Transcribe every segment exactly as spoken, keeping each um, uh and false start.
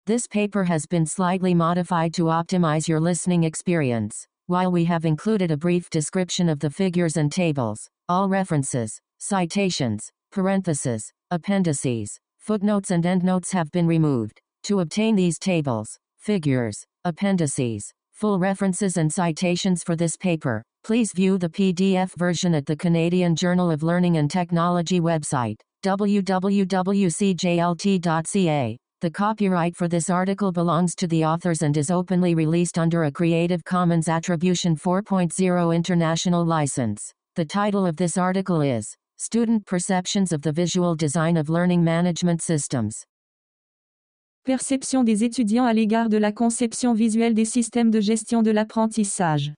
This paper has been slightly modified to optimize your listening experience. While we have included a brief description of the figures and tables, all references, citations, parentheses, appendices, footnotes and endnotes have been removed. To obtain these tables, figures, appendices, full references and citations for this paper, please view the P D F version at the Canadian Journal of Learning and Technology website, w w w dot c j l t dot c a. The copyright for this article belongs to the authors and is openly released under a Creative Commons Attribution four point oh International License. The title of this article is Student Perceptions of the Visual Design of Learning Management Systems. Perception des étudiants à l'égard de la conception visuelle des systèmes de gestion de l'apprentissage.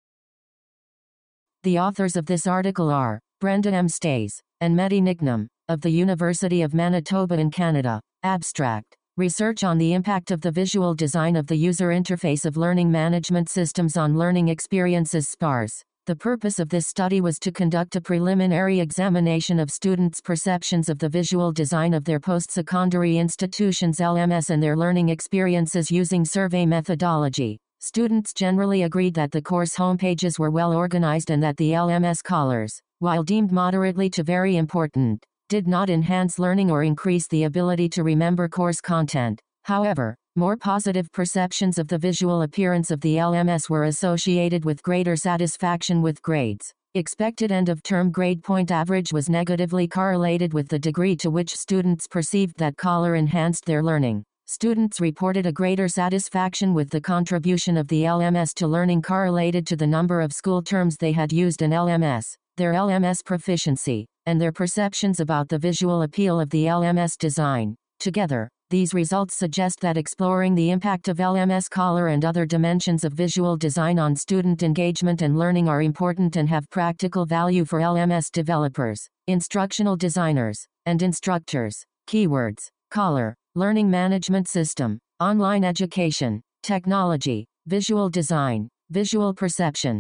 The authors of this article are Brenda M. Stays and Mehdi Nignam, of the University of Manitoba in Canada. Abstract. Research on the impact of the visual design of the user interface of learning management systems on learning experiences sparse. The purpose of this study was to conduct a preliminary examination of students' perceptions of the visual design of their post-secondary institutions L M S and their learning experiences using survey methodology. Students generally agreed that the course homepages were well organized and that the L M S colors, while deemed moderately to very important, did not enhance learning or increase the ability to remember course content. However, more positive perceptions of the visual appearance of the L M S were associated with greater satisfaction with grades. Expected end-of-term grade point average was negatively correlated with the degree to which students perceived that color enhanced their learning. Students reported a greater satisfaction with the contribution of the L M S to learning correlated to the number of school terms they had used in L M S, their L M S proficiency, and their perceptions about the visual appeal of the L M S design. Together, these results suggest that exploring the impact of L M S color and other dimensions of visual design on student engagement and learning are important and have practical value for L M S developers, instructional designers, and instructors. Keywords: color, learning management system, online education, technology, visual design, visual perception.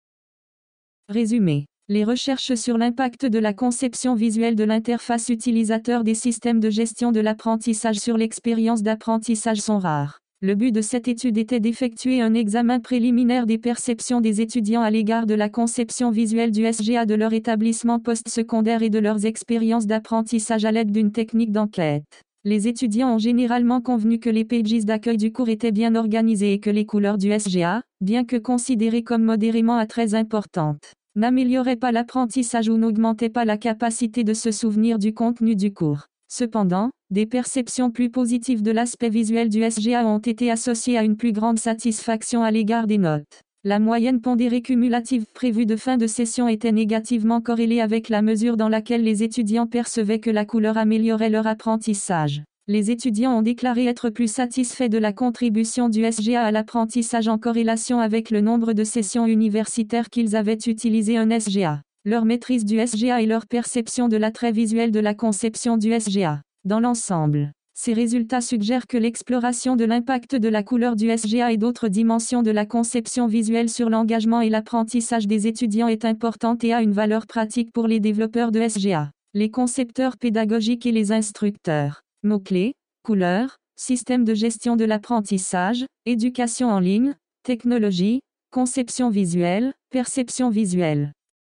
Résumé. Les recherches sur l'impact de la conception visuelle de l'interface utilisateur des systèmes de gestion de l'apprentissage sur l'expérience d'apprentissage sont rares. Le but de cette étude était d'effectuer un examen préliminaire des perceptions des étudiants à l'égard de la conception visuelle du S G A de leur établissement postsecondaire et de leurs expériences d'apprentissage à l'aide d'une technique d'enquête. Les étudiants ont généralement convenu que les pages d'accueil du cours étaient bien organisées et que les couleurs du S G A, bien que considérées comme modérément à très importantes, n'améliorait pas l'apprentissage ou n'augmentait pas la capacité de se souvenir du contenu du cours. Cependant, des perceptions plus positives de l'aspect visuel du S G A ont été associées à une plus grande satisfaction à l'égard des notes. La moyenne pondérée cumulative prévue de fin de session était négativement corrélée avec la mesure dans laquelle les étudiants percevaient que la couleur améliorait leur apprentissage. Les étudiants ont déclaré être plus satisfaits de la contribution du S G A à l'apprentissage en corrélation avec le nombre de sessions universitaires qu'ils avaient utilisé un S G A. Leur maîtrise du S G A et leur perception de l'attrait visuel de la conception du S G A. Dans l'ensemble, ces résultats suggèrent que l'exploration de l'impact de la couleur du S G A et d'autres dimensions de la conception visuelle sur l'engagement et l'apprentissage des étudiants est importante et a une valeur pratique pour les développeurs de S G A, les concepteurs pédagogiques et les instructeurs. Mots-clés: couleurs, système de gestion de l'apprentissage, éducation en ligne, technologie, conception visuelle, perception visuelle.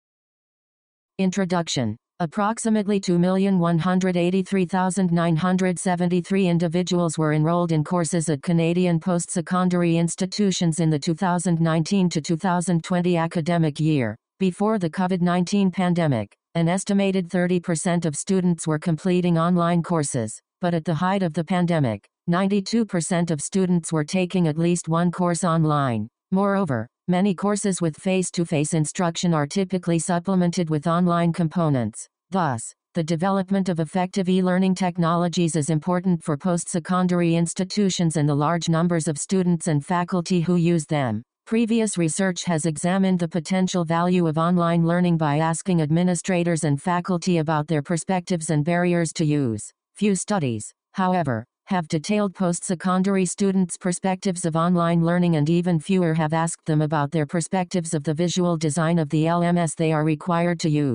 Introduction. Approximately two million one hundred eighty-three thousand nine hundred seventy-three individuals were enrolled in courses at Canadian post-secondary institutions in the two thousand nineteen to two thousand twenty academic year. Before the COVID nineteen pandemic, an estimated thirty percent of students were completing online courses, but at the height of the pandemic, ninety-two percent of students were taking at least one course online. Moreover, many courses with face-to-face instruction are typically supplemented with online components. Thus, the development of effective e-learning technologies is important for post-secondary institutions and the large numbers of students and faculty who use them. Previous research has examined the potential value of online learning by asking administrators and faculty about their perspectives and barriers to use. Few studies, however, have detailed post-secondary students' perspectives of online learning, and even fewer have asked them about their perspectives of the visual design of the L M S they are required to use.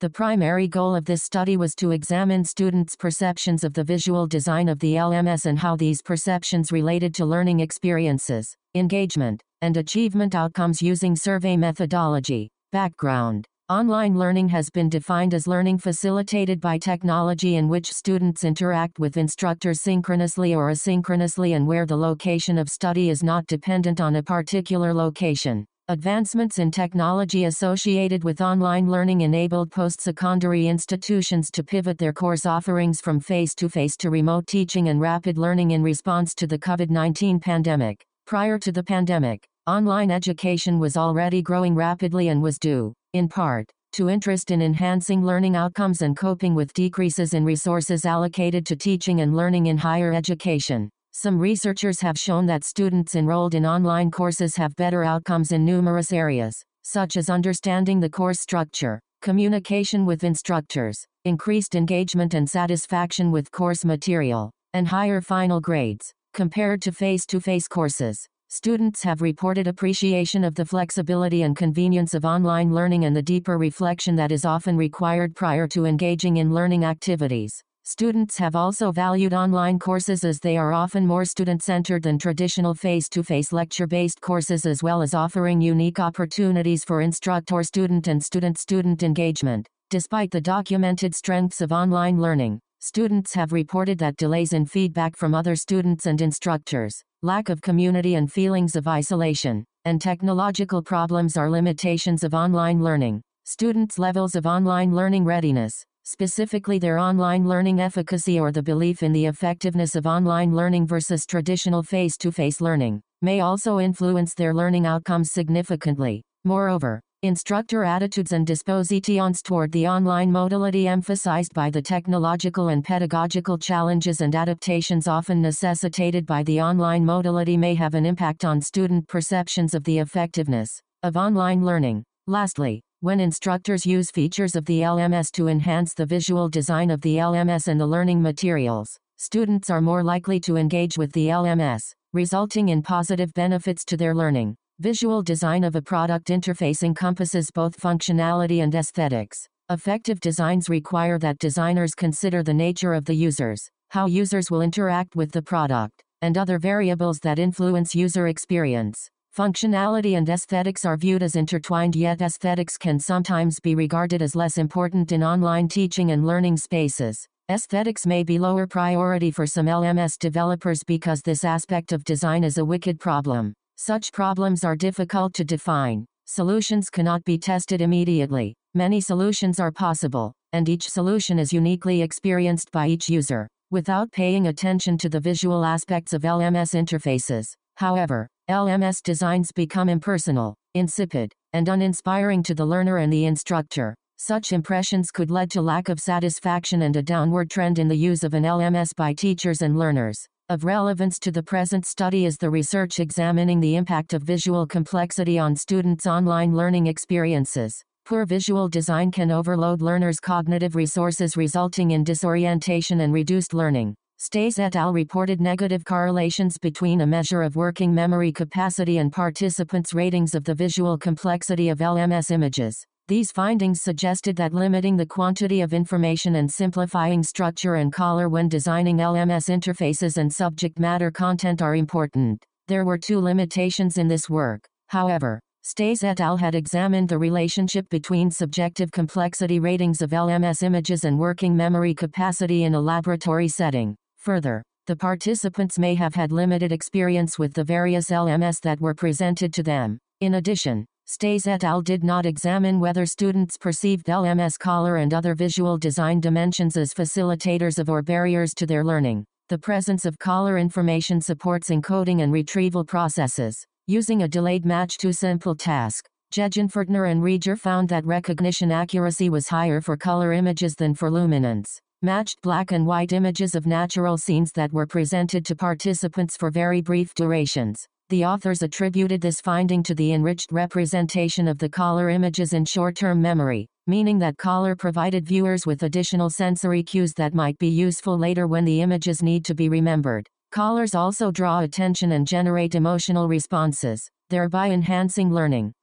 The primary goal of this study was to examine students' perceptions of the visual design of the L M S and how these perceptions related to learning experiences, engagement, and achievement outcomes using survey methodology. Background. Online learning has been defined as learning facilitated by technology in which students interact with instructors synchronously or asynchronously and where the location of study is not dependent on a particular location. Advancements in technology associated with online learning enabled post-secondary institutions to pivot their course offerings from face-to-face to remote teaching and rapid learning in response to the COVID nineteen pandemic. Prior to the pandemic, online education was already growing rapidly and was due, in part, to interest in enhancing learning outcomes and coping with decreases in resources allocated to teaching and learning in higher education. Some researchers have shown that students enrolled in online courses have better outcomes in numerous areas, such as understanding the course structure, communication with instructors, increased engagement and satisfaction with course material, and higher final grades, compared to face-to-face courses. Students have reported appreciation of the flexibility and convenience of online learning and the deeper reflection that is often required prior to engaging in learning activities. Students have also valued online courses as they are often more student-centered than traditional face-to-face lecture-based courses, as well as offering unique opportunities for instructor-student and student-student engagement. Despite the documented strengths of online learning, students have reported that delays in feedback from other students and instructors, lack of community and feelings of isolation, and technological problems are limitations of online learning. Students' levels of online learning readiness, specifically their online learning efficacy or the belief in the effectiveness of online learning versus traditional face-to-face learning, may also influence their learning outcomes significantly. Moreover, instructor attitudes and dispositions toward the online modality emphasized by the technological and pedagogical challenges and adaptations often necessitated by the online modality may have an impact on student perceptions of the effectiveness of online learning. Lastly, when instructors use features of the L M S to enhance the visual design of the L M S and the learning materials, students are more likely to engage with the L M S, resulting in positive benefits to their learning. Visual design of a product interface encompasses both functionality and aesthetics. Effective designs require that designers consider the nature of the users, how users will interact with the product, and other variables that influence user experience. Functionality and aesthetics are viewed as intertwined, yet aesthetics can sometimes be regarded as less important in online teaching and learning spaces. Aesthetics may be lower priority for some L M S developers because this aspect of design is a wicked problem. Such problems are difficult to define. Solutions cannot be tested immediately. Many solutions are possible, and each solution is uniquely experienced by each user, without paying attention to the visual aspects of L M S interfaces. However, L M S designs become impersonal, insipid, and uninspiring to the learner and the instructor. Such impressions could lead to lack of satisfaction and a downward trend in the use of an L M S by teachers and learners. Of relevance to the present study is the research examining the impact of visual complexity on students' online learning experiences. Poor visual design can overload learners' cognitive resources, resulting in disorientation and reduced learning. Stays et al. Reported negative correlations between a measure of working memory capacity and participants' ratings of the visual complexity of L M S images. These findings suggested that limiting the quantity of information and simplifying structure and color when designing L M S interfaces and subject matter content are important. There were two limitations in this work, however. Stays et al. Had examined the relationship between subjective complexity ratings of L M S images and working memory capacity in a laboratory setting. Further, the participants may have had limited experience with the various L M S that were presented to them. In addition, Stays et al. Did not examine whether students perceived L M S color and other visual design dimensions as facilitators of or barriers to their learning. The presence of color information supports encoding and retrieval processes. Using a delayed match to simple task, Gegenfurtner and Rieger found that recognition accuracy was higher for color images than for luminance. Matched black and white images of natural scenes that were presented to participants for very brief durations. The authors attributed this finding to the enriched representation of the color images in short-term memory, meaning that color provided viewers with additional sensory cues that might be useful later when the images need to be remembered. Colors also draw attention and generate emotional responses, thereby enhancing learning.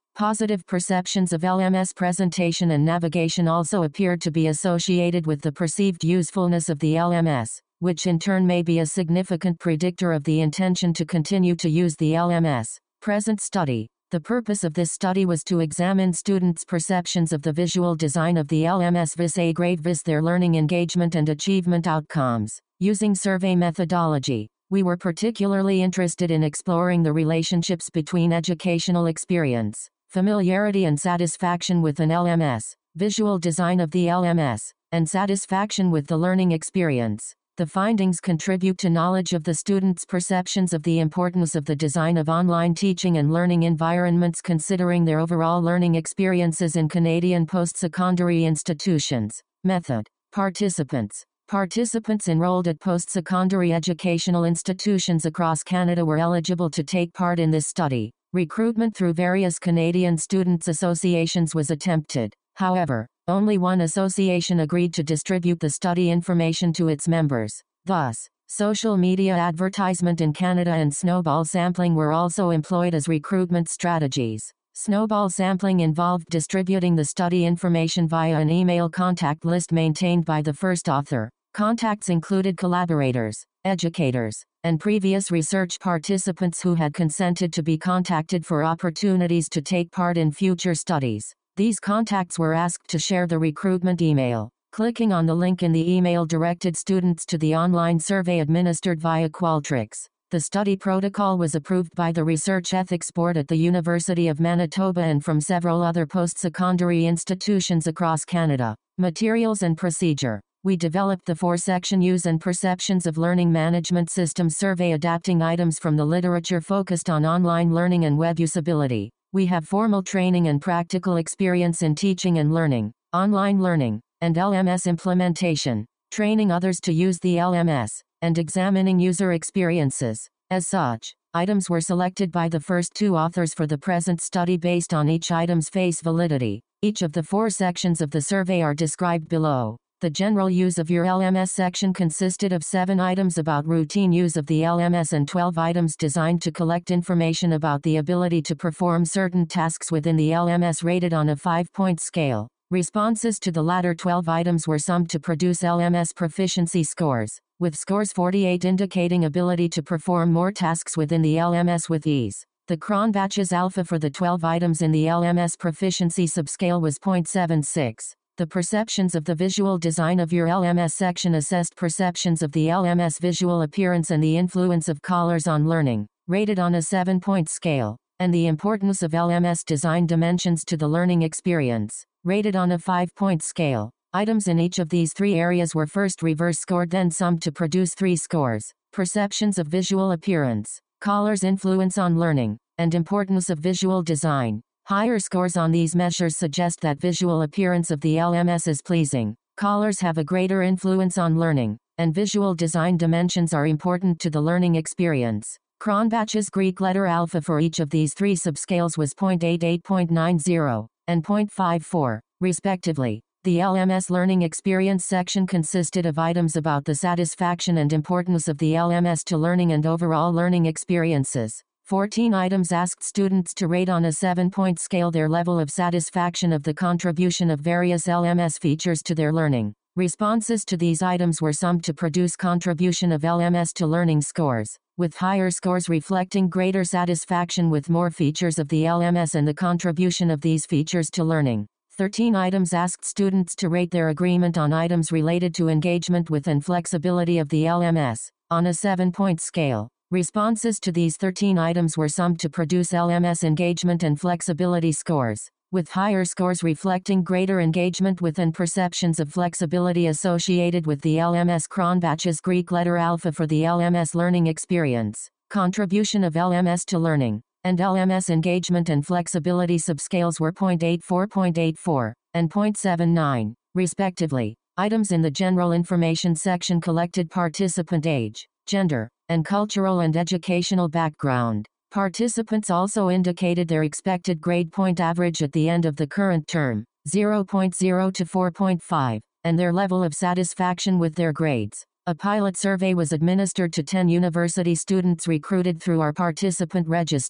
Positive perceptions of L M S presentation and navigation also appeared to be associated with the perceived usefulness of the L M S, which in turn may be a significant predictor of the intention to continue to use the L M S. Present study. The purpose of this study was to examine students' perceptions of the visual design of the L M S vis a grade vis their learning engagement and achievement outcomes. Using survey methodology, we were particularly interested in exploring the relationships between educational experience, familiarity and satisfaction with an L M S, visual design of the L M S, and satisfaction with the learning experience. The findings contribute to knowledge of the students' perceptions of the importance of the design of online teaching and learning environments considering their overall learning experiences in Canadian post-secondary institutions. Method. Participants. Participants enrolled at post-secondary educational institutions across Canada were eligible to take part in this study. Recruitment through various Canadian Students' Associations was attempted. However, only one association agreed to distribute the study information to its members. Thus, social media advertisement in Canada and snowball sampling were also employed as recruitment strategies. Snowball sampling involved distributing the study information via an email contact list maintained by the first author. Contacts included collaborators, educators, and previous research participants who had consented to be contacted for opportunities to take part in future studies. These contacts were asked to share the recruitment email. Clicking on the link in the email directed students to the online survey administered via Qualtrics. The study protocol was approved by the Research Ethics Board at the University of Manitoba and from several other post-secondary institutions across Canada. Materials and procedure. We developed the four-section Use and Perceptions of Learning Management System survey adapting items from the literature focused on online learning and web usability. We have formal training and practical experience in teaching and learning, online learning, and L M S implementation, training others to use the L M S, and examining user experiences. As such, items were selected by the first two authors for the present study based on each item's face validity. Each of the four sections of the survey are described below. The general use of your L M S section consisted of seven items about routine use of the L M S and twelve items designed to collect information about the ability to perform certain tasks within the L M S rated on a five-point scale. Responses to the latter twelve items were summed to produce L M S proficiency scores, with scores forty-eight indicating ability to perform more tasks within the L M S with ease. The Cronbach's alpha for the twelve items in the L M S proficiency subscale was zero point seven six. The perceptions of the visual design of your L M S section assessed perceptions of the L M S visual appearance and the influence of colors on learning, rated on a seven-point scale, and the importance of L M S design dimensions to the learning experience, rated on a five-point scale. Items in each of these three areas were first reverse scored then summed to produce three scores: perceptions of visual appearance, colors' influence on learning, and importance of visual design. Higher scores on these measures suggest that visual appearance of the L M S is pleasing, colors have a greater influence on learning, and visual design dimensions are important to the learning experience. Cronbach's Greek letter alpha for each of these three subscales was zero point eight eight, zero point nine zero, and zero point five four, respectively. The L M S learning experience section consisted of items about the satisfaction and importance of the L M S to learning and overall learning experiences. fourteen items asked students to rate on a seven-point scale their level of satisfaction of the contribution of various L M S features to their learning. Responses to these items were summed to produce contribution of L M S to learning scores, with higher scores reflecting greater satisfaction with more features of the L M S and the contribution of these features to learning. thirteen items asked students to rate their agreement on items related to engagement with and flexibility of the L M S, on a seven-point scale. Responses to these thirteen items were summed to produce L M S engagement and flexibility scores, with higher scores reflecting greater engagement with and perceptions of flexibility associated with the L M S. Cronbach's Greek letter alpha for the L M S learning experience, contribution of L M S to learning, and L M S engagement and flexibility subscales were zero point eight four, zero point eight four, and zero point seven nine, respectively. Items in the general information section collected participant age, gender, and cultural and educational background. Participants also indicated their expected grade point average at the end of the current term, zero point zero to four point five, and their level of satisfaction with their grades. A pilot survey was administered to ten university students recruited through our participant registry.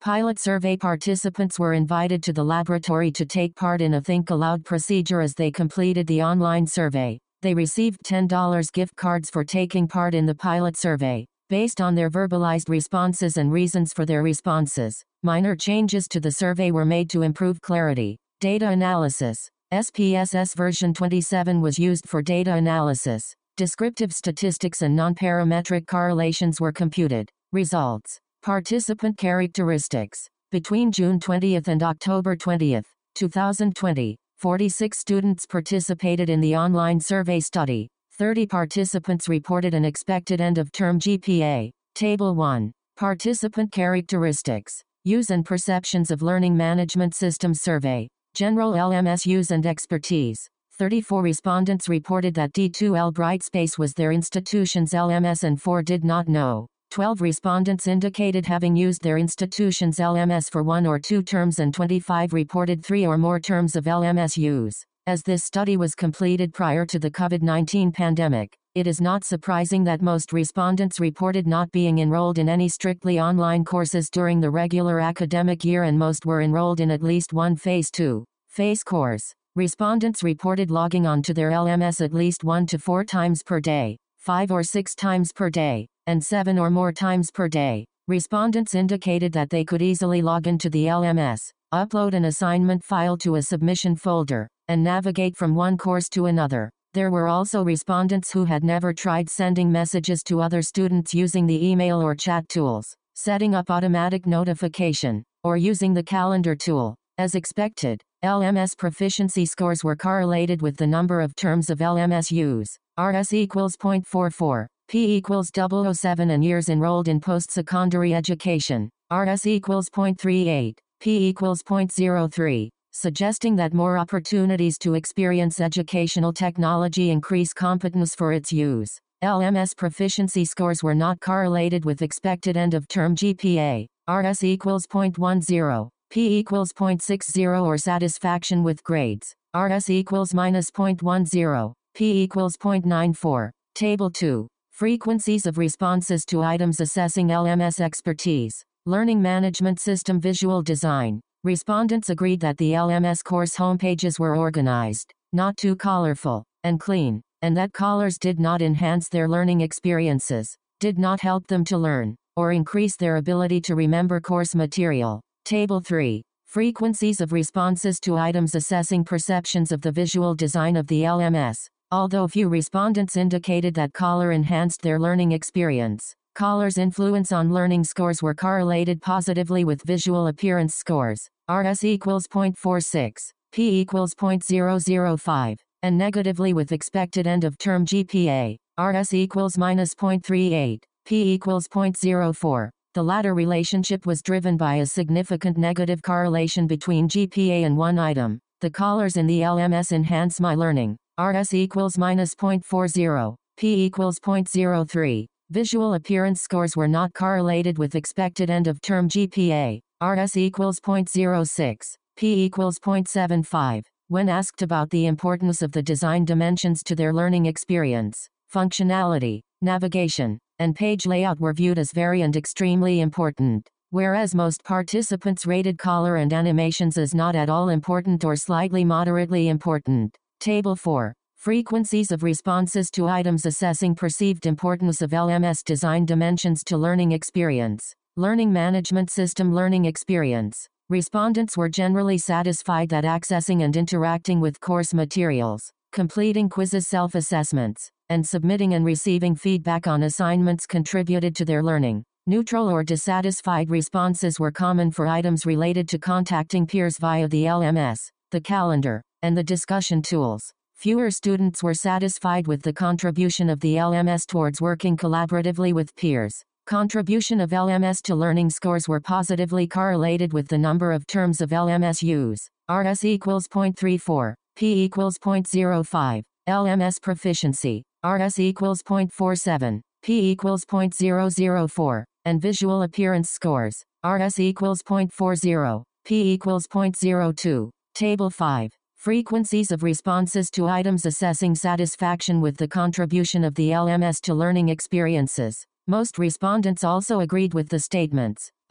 Pilot survey participants were invited to the laboratory to take part in a Think Aloud procedure as they completed the online survey. They received ten dollars gift cards for taking part in the pilot survey, based on their verbalized responses and reasons for their responses. Minor changes to the survey were made to improve clarity. Data analysis. S P S S version twenty-seven was used for data analysis. Descriptive statistics and nonparametric correlations were computed. Results. Participant characteristics. Between June twentieth and October twentieth, two thousand twenty, forty-six students participated in the online survey study. thirty participants reported an expected end-of-term G P A. Table one. Participant characteristics. Use and perceptions of Learning Management Systems Survey. General L M S use and expertise. thirty-four respondents reported that D two L Brightspace was their institution's L M S and four did not know. twelve respondents indicated having used their institution's L M S for one or two terms and twenty-five reported three or more terms of L M S use. As this study was completed prior to the COVID nineteen pandemic, it is not surprising that most respondents reported not being enrolled in any strictly online courses during the regular academic year, and most were enrolled in at least one Phase two phase course. Respondents reported logging on to their L M S at least one to four times per day, five or six times per day, and seven or more times per day. Respondents indicated that they could easily log into the L M S, upload an assignment file to a submission folder, and navigate from one course to another. There were also respondents who had never tried sending messages to other students using the email or chat tools, setting up automatic notification, or using the calendar tool. As expected, L M S proficiency scores were correlated with the number of terms of L M S use. R S equals zero point four four, P equals zero zero seven, and years enrolled in post-secondary education. R S equals zero point three eight, P equals zero point zero three. Suggesting that more opportunities to experience educational technology increase competence for its use. L M S proficiency scores were not correlated with expected end-of-term G P A. R S equals zero point one zero, P equals zero point six zero, or satisfaction with grades. R S equals minus zero point one zero, P equals zero point nine four. Table two. Frequencies of responses to items assessing L M S expertise. Learning Management System Visual Design. Respondents agreed that the L M S course homepages were organized, not too colorful, and clean, and that colors did not enhance their learning experiences, did not help them to learn, or increase their ability to remember course material. Table three. Frequencies of responses to items assessing perceptions of the visual design of the L M S. Although few respondents indicated that color enhanced their learning experience, color's influence on learning scores were correlated positively with visual appearance scores. R S equals zero point four six, P equals zero point zero zero five, and negatively with expected end-of-term G P A. R S equals minus zero point three eight, P equals zero point zero four. The latter relationship was driven by a significant negative correlation between G P A and one item. The colors in the L M S enhance my learning. R S equals minus zero point four zero, P equals zero point zero three. Visual appearance scores were not correlated with expected end-of-term G P A. R S equals zero point zero six, P equals zero point seven five. When asked about the importance of the design dimensions to their learning experience, functionality, navigation, and page layout were viewed as very and extremely important, whereas most participants rated color and animations as not at all important or slightly moderately important. Table four. Frequencies of responses to items assessing perceived importance of L M S design dimensions to learning experience. Learning Management System learning experience. Respondents were generally satisfied that accessing and interacting with course materials, completing quizzes, self-assessments, and submitting and receiving feedback on assignments contributed to their learning. Neutral or dissatisfied responses were common for items related to contacting peers via the L M S, the calendar, and the discussion tools. Fewer students were satisfied with the contribution of the L M S towards working collaboratively with peers. Contribution of L M S to learning scores were positively correlated with the number of terms of L M S use. R S equals zero point three four, P equals zero point zero five. L M S proficiency. R S equals zero point four seven, P equals zero point zero zero four. And visual appearance scores. R S equals zero point four zero, P equals zero point zero two. Table five. Frequencies of responses to items assessing satisfaction with the contribution of the L M S to learning experiences. Most respondents also agreed with the statements.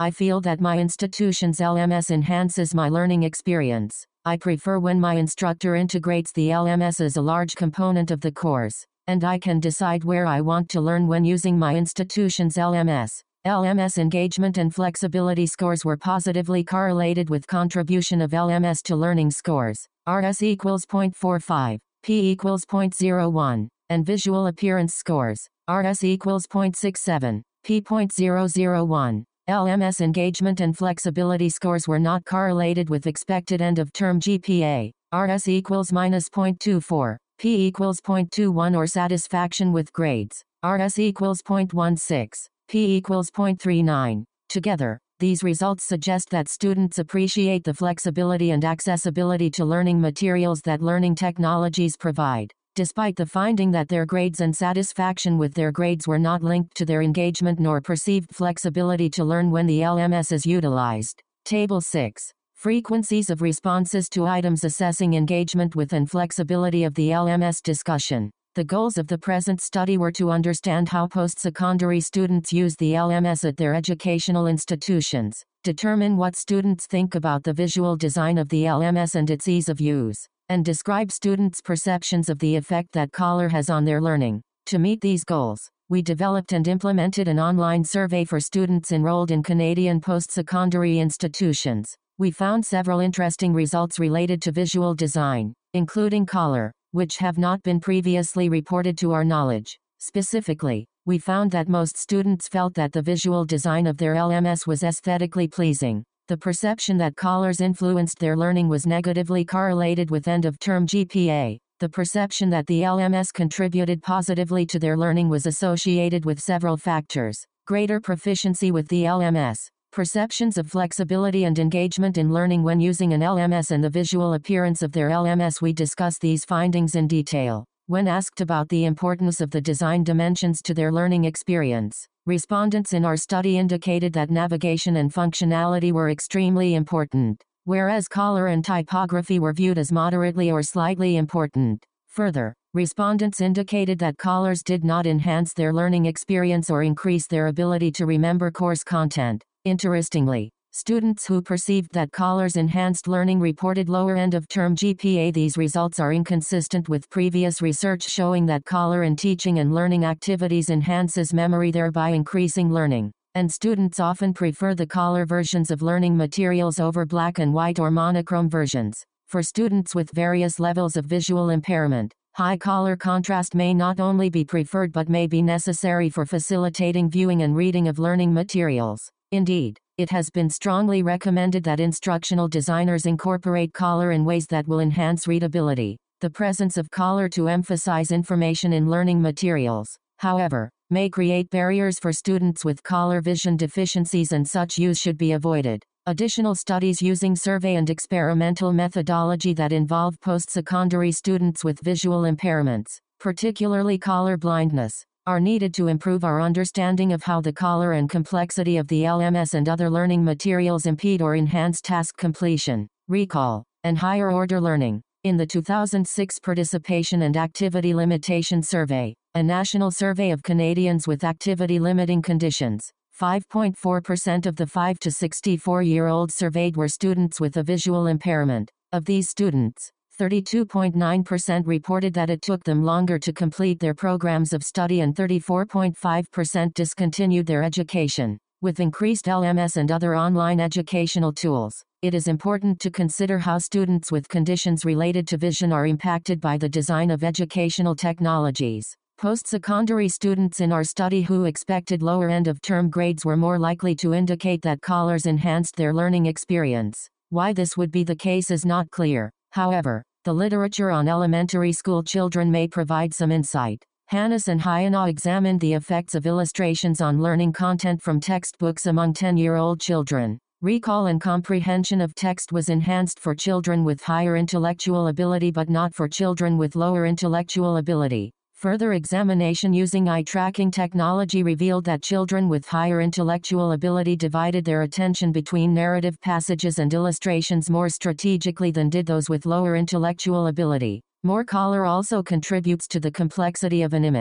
I feel that my institution's L M S enhances my learning experience. I prefer when my instructor integrates the L M S as a large component of the course, and I can decide where I want to learn when using my institution's L M S. L M S engagement and flexibility scores were positively correlated with contribution of L M S to learning scores. R S equals zero point four five, P equals zero point zero one, and visual appearance scores. R S equals zero point six seven, P zero point zero zero one. L M S engagement and flexibility scores were not correlated with expected end-of-term G P A. R S equals minus zero point two four, P equals zero point two one or satisfaction with grades. R S equals zero point one six, P equals zero point three nine. Together, these results suggest that students appreciate the flexibility and accessibility to learning materials that learning technologies provide, despite the finding that their grades and satisfaction with their grades were not linked to their engagement nor perceived flexibility to learn when the L M S is utilized. Table six. Frequencies of responses to items assessing engagement with and flexibility of the L M S discussion. The goals of the present study were to understand how post-secondary students use the L M S at their educational institutions, determine what students think about the visual design of the L M S and its ease of use, and describe students' perceptions of the effect that Collar has on their learning. To meet these goals, we developed and implemented an online survey for students enrolled in Canadian post-secondary institutions. We found several interesting results related to visual design, including Collar, which have not been previously reported to our knowledge. Specifically, we found that most students felt that the visual design of their L M S was aesthetically pleasing. The perception that Collars influenced their learning was negatively correlated with end-of-term G P A. The perception that the L M S contributed positively to their learning was associated with several factors: greater proficiency with the L M S, perceptions of flexibility and engagement in learning when using an L M S, and the visual appearance of their L M S. We discuss these findings in detail. When asked about the importance of the design dimensions to their learning experience, respondents in our study indicated that navigation and functionality were extremely important, whereas color and typography were viewed as moderately or slightly important. Further, respondents indicated that colors did not enhance their learning experience or increase their ability to remember course content. Interestingly, students who perceived that colors enhanced learning reported lower end-of-term G P A. These results are inconsistent with previous research showing that color in teaching and learning activities enhances memory, thereby increasing learning, and students often prefer the color versions of learning materials over black and white or monochrome versions. For students with various levels of visual impairment, high color contrast may not only be preferred but may be necessary for facilitating viewing and reading of learning materials. Indeed, it has been strongly recommended that instructional designers incorporate color in ways that will enhance readability. The presence of color to emphasize information in learning materials, however, may create barriers for students with color vision deficiencies, and such use should be avoided. Additional studies using survey and experimental methodology that involve post-secondary students with visual impairments, particularly color blindness, are needed to improve our understanding of how the color and complexity of the L M S and other learning materials impede or enhance task completion, recall, and higher-order learning. In the two thousand six Participation and Activity Limitation Survey, a national survey of Canadians with activity-limiting conditions, five point four percent of the five to sixty-four-year-olds surveyed were students with a visual impairment. Of these students, thirty-two point nine percent reported that it took them longer to complete their programs of study, and thirty-four point five percent discontinued their education. With increased L M S and other online educational tools, it is important to consider how students with conditions related to vision are impacted by the design of educational technologies. Post-secondary students in our study who expected lower end-of-term grades were more likely to indicate that colors enhanced their learning experience. Why this would be the case is not clear. However, the literature on elementary school children may provide some insight. Hannes and Hyena examined the effects of illustrations on learning content from textbooks among ten-year-old children. Recall and comprehension of text was enhanced for children with higher intellectual ability but not for children with lower intellectual ability. Further examination using eye tracking technology revealed that children with higher intellectual ability divided their attention between narrative passages and illustrations more strategically than did those with lower intellectual ability. More color also contributes to the complexity of an image.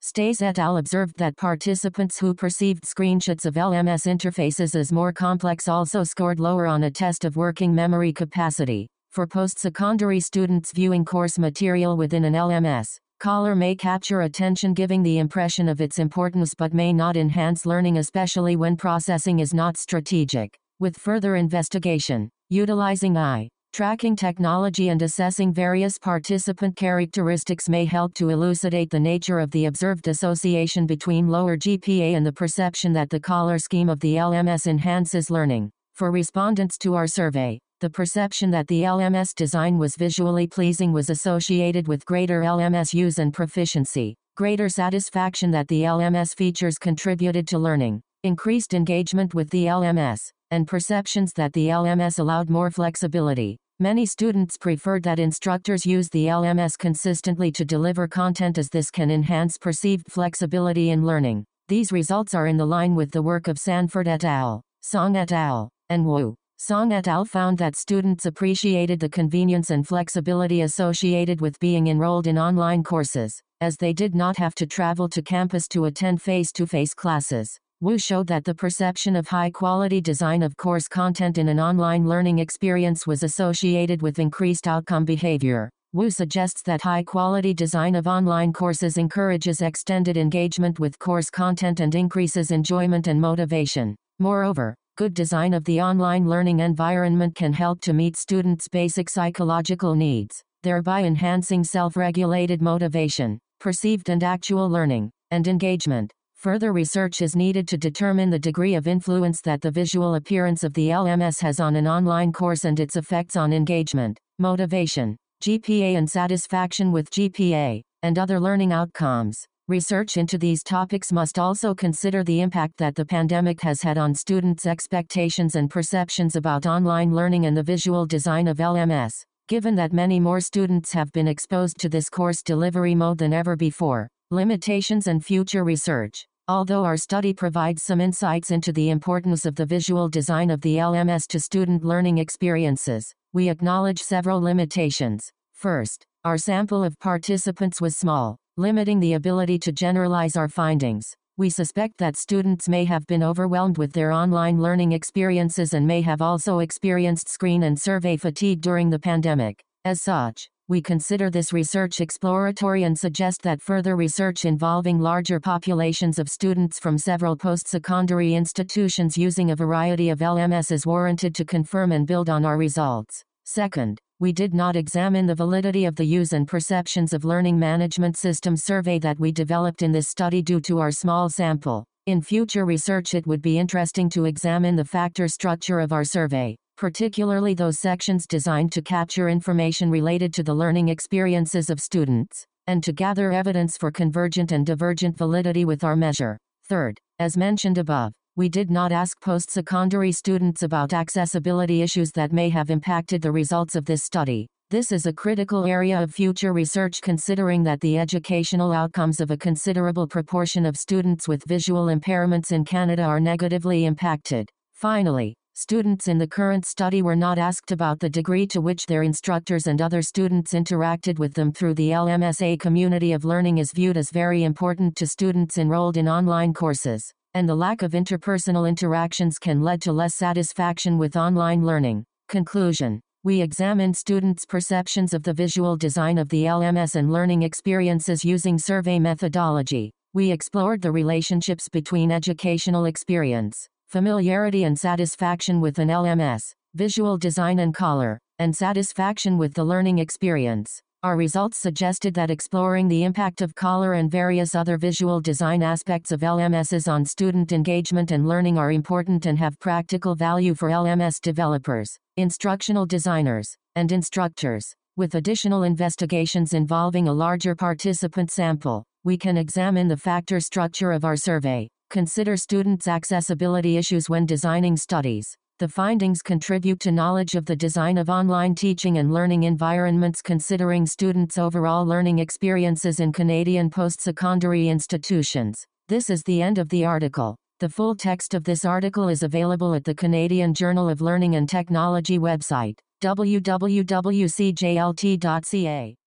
Stays et al. Observed that participants who perceived screenshots of L M S interfaces as more complex also scored lower on a test of working memory capacity. For post-secondary students viewing course material within an L M S, Collar may capture attention, giving the impression of its importance, but may not enhance learning, especially when processing is not strategic. With further investigation, utilizing eye tracking technology and assessing various participant characteristics may help to elucidate the nature of the observed association between lower G P A and the perception that the collar scheme of the L M S enhances learning. For respondents to our survey, the perception that the L M S design was visually pleasing was associated with greater L M S use and proficiency, greater satisfaction that the L M S features contributed to learning, increased engagement with the L M S, and perceptions that the L M S allowed more flexibility. Many students preferred that instructors use the L M S consistently to deliver content, as this can enhance perceived flexibility in learning. These results are in the line with the work of Sanford et al., Song et al., and Wu. Song et al. Found that students appreciated the convenience and flexibility associated with being enrolled in online courses, as they did not have to travel to campus to attend face-to-face classes. Wu showed that the perception of high-quality design of course content in an online learning experience was associated with increased outcome behavior. Wu suggests that high-quality design of online courses encourages extended engagement with course content and increases enjoyment and motivation. Moreover, good design of the online learning environment can help to meet students' basic psychological needs, thereby enhancing self-regulated motivation, perceived and actual learning, and engagement. Further research is needed to determine the degree of influence that the visual appearance of the L M S has on an online course and its effects on engagement, motivation, G P A and satisfaction with G P A, and other learning outcomes. Research into these topics must also consider the impact that the pandemic has had on students' expectations and perceptions about online learning and the visual design of L M S, given that many more students have been exposed to this course delivery mode than ever before. Limitations and future research. Although our study provides some insights into the importance of the visual design of the L M S to student learning experiences, we acknowledge several limitations. First, our sample of participants was small, limiting the ability to generalize our findings. We suspect that students may have been overwhelmed with their online learning experiences and may have also experienced screen and survey fatigue during the pandemic. As such, we consider this research exploratory and suggest that further research involving larger populations of students from several post-secondary institutions using a variety of L M S is warranted to confirm and build on our results. Second, we did not examine the validity of the use and perceptions of learning management systems survey that we developed in this study due to our small sample. In future research, it would be interesting to examine the factor structure of our survey, particularly those sections designed to capture information related to the learning experiences of students, and to gather evidence for convergent and divergent validity with our measure. Third, as mentioned above, we did not ask post-secondary students about accessibility issues that may have impacted the results of this study. This is a critical area of future research, considering that the educational outcomes of a considerable proportion of students with visual impairments in Canada are negatively impacted. Finally, students in the current study were not asked about the degree to which their instructors and other students interacted with them through the L M S. A community of learning is viewed as very important to students enrolled in online courses, and the lack of interpersonal interactions can lead to less satisfaction with online learning. Conclusion. We examined students' perceptions of the visual design of the L M S and learning experiences using survey methodology. We explored the relationships between educational experience, familiarity and satisfaction with an L M S, visual design and color, and satisfaction with the learning experience. Our results suggested that exploring the impact of color and various other visual design aspects of L M Ss on student engagement and learning are important and have practical value for L M S developers, instructional designers, and instructors. With additional investigations involving a larger participant sample, we can examine the factor structure of our survey, consider students' accessibility issues when designing studies. The findings contribute to knowledge of the design of online teaching and learning environments, considering students' overall learning experiences in Canadian post-secondary institutions. This is the end of the article. The full text of this article is available at the Canadian Journal of Learning and Technology website, w w w dot c j l t dot c a.